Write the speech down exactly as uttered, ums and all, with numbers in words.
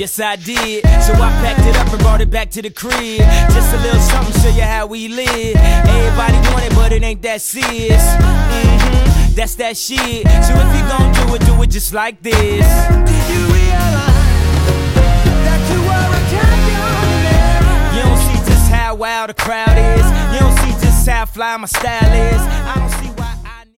Yes, I did. So I packed it up and brought it back to the crib. Just a little something, show you how we live. Everybody want it, but it ain't that serious. Mm-hmm, that's that shit. So if you gon' do it, do it just like this. Did you realize that you were a champion? You don't see just how wild the crowd is. You don't see just how fly my style is. I don't see